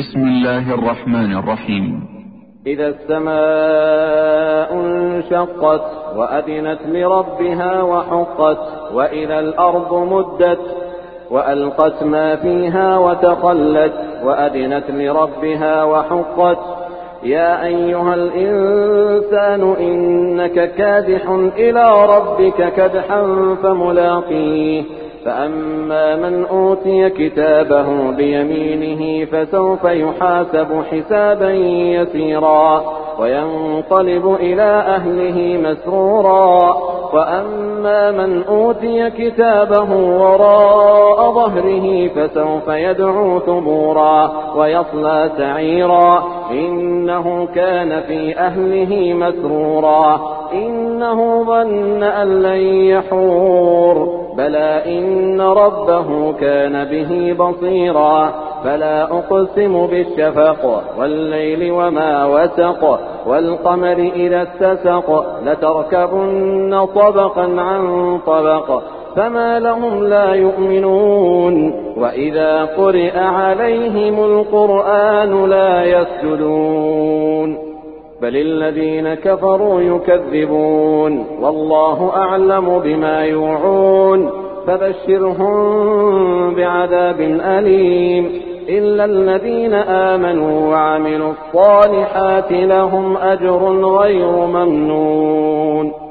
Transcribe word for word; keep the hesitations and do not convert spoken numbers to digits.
بسم الله الرحمن الرحيم. إذا السماء انشقت وأذنت لربها وحقت وإذا الأرض مدت وألقت ما فيها وتخلت وأذنت لربها وحقت يا أيها الإنسان إنك كادح إلى ربك كدحا فملاقيه فأما من أوتي كتابه بيمينه فسوف يحاسب حسابا يسيرا وينقلب إلى أهله مسرورا وأما من أوتي كتابه وراء ظهره فسوف يدعو ثبورا ويصلى سعيرا إنه كان في أهله مسرورا إنه ظن أن لن يحور بلى إن ربه كان به بصيرا فلا أقسم بالشفق والليل وما وسق والقمر إذا اتسق لتركبن طبقا عن طبق فما لهم لا يؤمنون وإذا قرئ عليهم القرآن لا يسجدون بل الذين كفروا يكذبون والله أعلم بما يوعون فبشرهم بعذاب أليم إلا الذين آمنوا وعملوا الصالحات لهم أجر غير ممنون.